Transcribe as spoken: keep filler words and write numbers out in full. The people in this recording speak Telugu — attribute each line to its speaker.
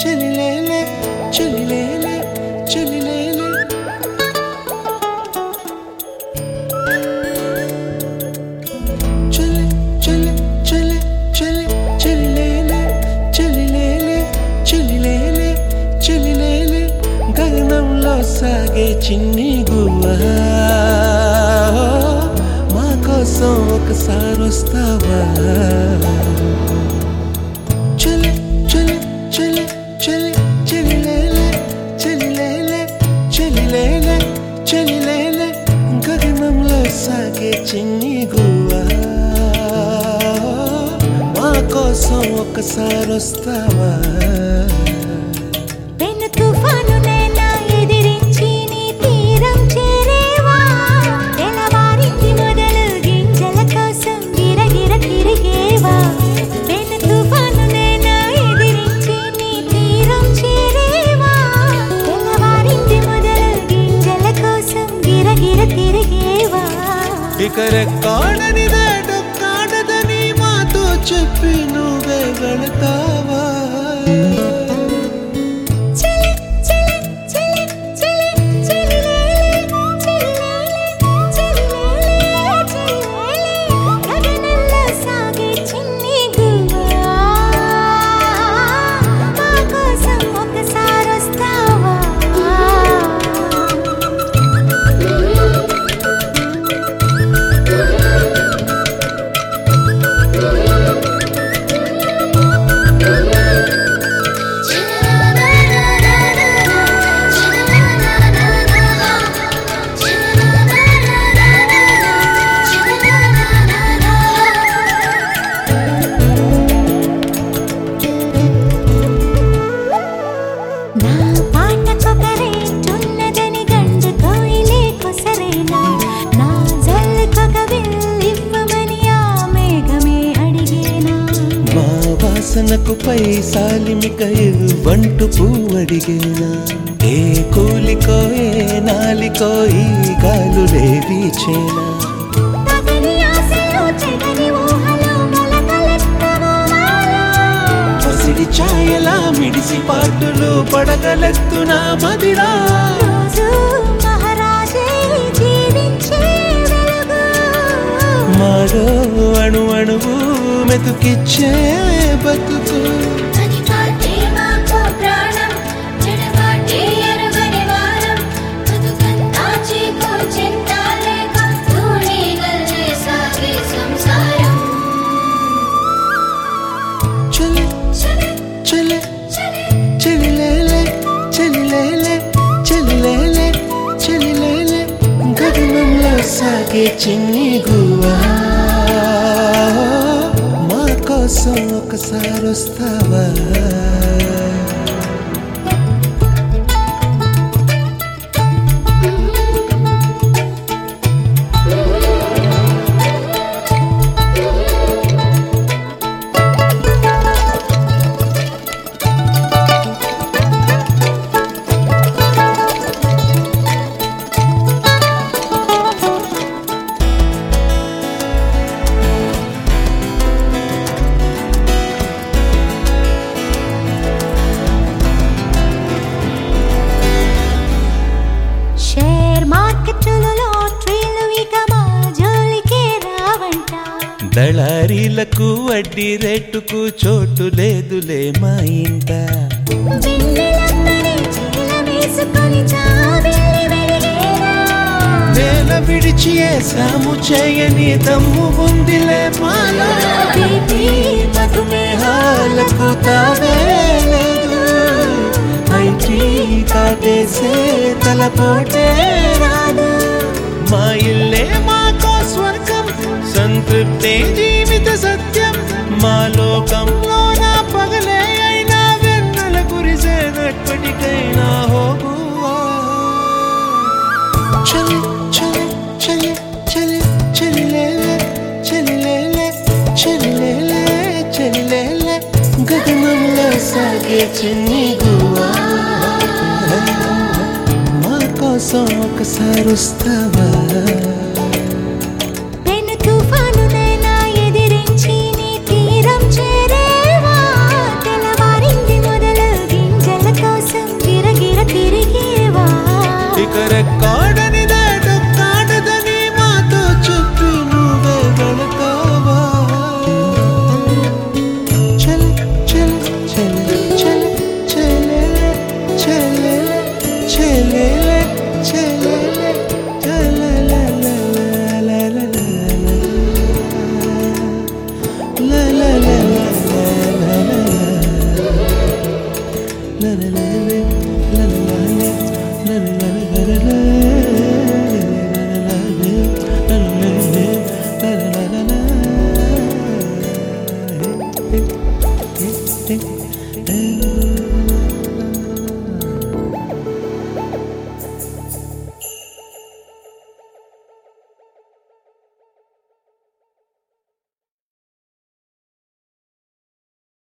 Speaker 1: చెలిలేలే చెలిలేలే చెలిలేలే చెలి చెలి చెలి చెలి చెలిలేలే చెలిలేలే చెలిలేలే చెలిలేలే గగనంలో సాగే చిన్ని గువ్వా మా కోసం ఒకసారి వస్తావా చెలి చెలి చెలి చెలి చెలిలేలే చెలిలేలే చెలిలేలే చెలిలేలే గగనంలో సాగే చిన్ని గువ్వా మా కోసం ఒకసారి వస్తావా
Speaker 2: పెను తుఫాను నేనా ఎదిరించి నీ తీరం చేరేవా తెల్లవారింది మొదలు గింజల కోసం గిరగిర తిరిగేవా పెను తుఫాను నేనా ఎదిరించి నీ తీరం చేరేవా తెల్లవారింది మొదలు గింజల కోసం గిరగిర తిరిగేవా
Speaker 1: ఇక రెక్కాడనిదే డొక్కాడదని మాతో చెప్పి నువ్వే వెళతావా
Speaker 2: చెలి చెలి చెలి చెలి చెలిలేలే చెలిలేలే చెలిలేలే చెలిలేలే గగనంలో సాగే చిన్ని గువ్వా మా కోసం ఒకసారి వస్తావా నా పాటకొకరేటున్నదని గండు కోయిలే కొసరేనా నా జల్లుకొక విల్లివ్వమని ఆ మేఘమే అడిగేనా
Speaker 1: మా వాసనకు పై సాలిమిక ఇవ్వంటూ పువ్వడిగేనా ఏ కూలికో ఏ నాలికో ఈ గాలులే వీచేనా
Speaker 2: తగని ఆశలు చెగని ఊహలు మొలకలెత్తవు మాలో
Speaker 1: పసిడి ఛాయలా మిడిసి పాటులు పడగలెత్తునా మదిరా
Speaker 2: రోజు మహారాజే జీవించే వెలుగు
Speaker 1: మాలో అణు అణువు మెతుకిచ్చే బతుకు
Speaker 2: అని పాటే మాకు ప్రాణం చెడబాటే ఎరుగని వారం బతుకంతా చీకు చింతాలేక తూణి గల్లే సాగే సంసారం
Speaker 1: చెలి
Speaker 2: చలి
Speaker 1: చెలి
Speaker 2: చలి
Speaker 1: చెలిలేలే చెలిలేలే చెలిలేలే చెలిలేలే గగనంలో సాగే చిన్ని గువ్వా మా కోసం ఒకసారి వస్తావా
Speaker 2: షేర్ మార్కెట్లలో ట్రీలు ఇక మా జోలికే రావంట
Speaker 1: దళారీలకు వడ్డీ రేటుకు చోటు లేదులే మా ఇంట
Speaker 2: వెన్నెలందరి చీల వేసుకొని జాబిల్లి వెలిగేరా
Speaker 1: నేల విడిచి ఏసాము చేయని దమ్ము ఉందిలే మాలో
Speaker 2: బీపీ
Speaker 1: మధుమేహాలకు తావే లేదు ఐటీ కాటేసే తలపోటే రాదు మా ఇల్లే మాకో స్వర్గం సంతృప్తే జీవిత సత్యం మా లోకంలో నా పగలే అయినా వెన్నెల కురిసేనప్పటికైనా హోగువా చలి చలి చలి చలి చెలిలేలే చెలిలేలే చెలిలేలే చెలిలేలే గగనంలో సాగే చిన్ని గువ్వా మా కోసం ఒకసారి వస్తావా
Speaker 2: పెను తుఫాను నైనా ఎదిరించి నీ తీరం చేరేవా తెల్లవారింది మొదలు గింజ
Speaker 1: లలలలే